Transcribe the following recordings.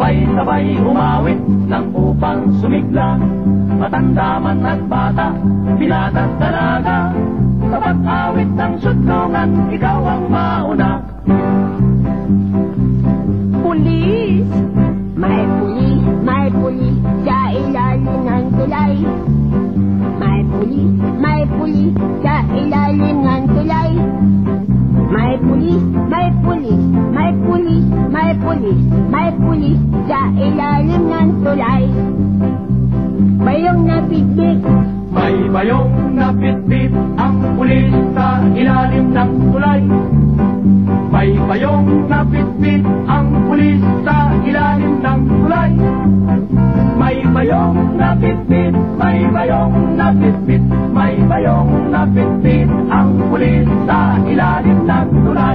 sabay-sabay umawit ng upang sumigla. Matanda man at bata, binata at dalaga, sa pag-awit ng sudlungan, ikaw ang mauna. Pulis! May pulis sa ilalim ng tulay. May pulis sa ilalim ng tulay. May pulis sa ilalim ng tulay. Bayong napitbit, may bayong napitbit ang pulis sa ilalim ng tulay. May bayong napitbit ang pulis sa ilalim ng tulay. May bayong napitbit, may bayong napitbit, may bayong napitbit ang pulis sa ilalim ng tulay.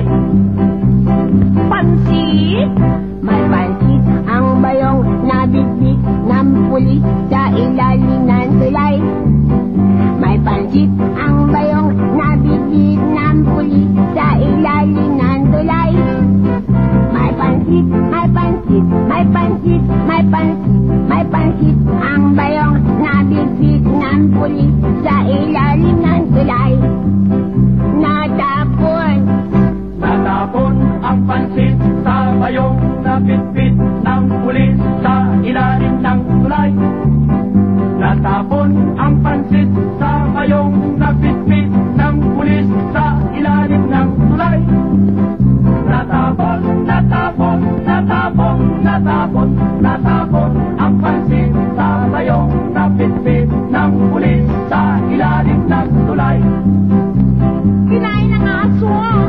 Pansit! May pansit ang bayong nabitbit ng pulis sa ilalim ng tulay. May pansit ang bayong nabitbit ng pulis sa ilalim ng tulay. May pansit ang bayong nabitbit ng pulis sa ilalim ng tulay. Natapon ang pansit sa bayong nabitbit ng pulis sa ilalim ng tulay. Natapon ang pansit sa bayong nabitbit ng pulis sa ilalim ng tulay. Natapon ang pansit sa bayong nabitbit ng pulis sa ilalim ng tulay. Kinain ng aso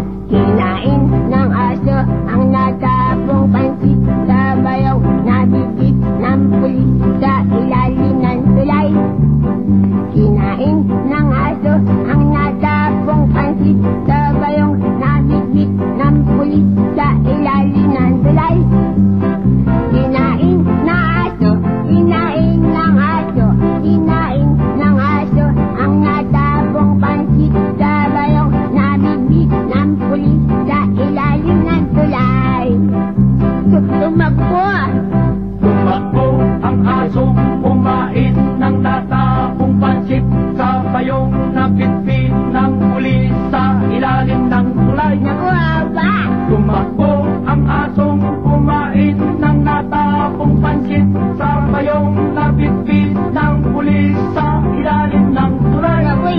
ang natapong pansit sa bayong nabitbit ng pulis sa ilalim ng tulay. Kinain ng aso ang natapong pansit sa bayong nabitbit ng pulis sa ilalim ng tulay. Kinain ng aso ang natapong pansit sa bayong nabitbit ng pulis sa ilalim ng tulay. Tumakbo ang aso, kumain ng natapong pansit sa bayong nabitbit ng pulis sa ilalim ng tulay. Tumakbo ang asong kumain ng natapong pansit sa bayong nabitbit ng pulis sa ilalim ng tulay.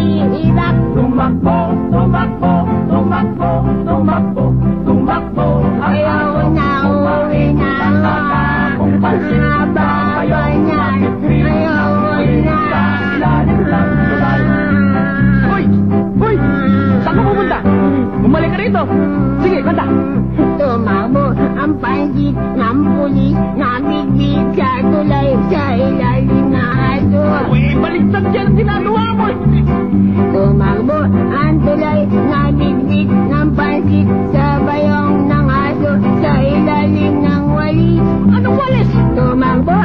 Tumakbo ang aso, kumain ng natapong pansit sa bayong nabitbit ng pulis sa ilalim ng tulay. Hoy! Saan ka pupunta? Bumalik ka rito! Sige, kanta! Tumakbo ang pansit ng pulis nabitbit sa tulay sa ilalim ng aso. Uy, baliktad yan ang ginagawa mo! Tumakbo ang tulay nabitbit ng pansit sa bayong ng aso sa ilalim ng walis. Anong walis? Tumakbo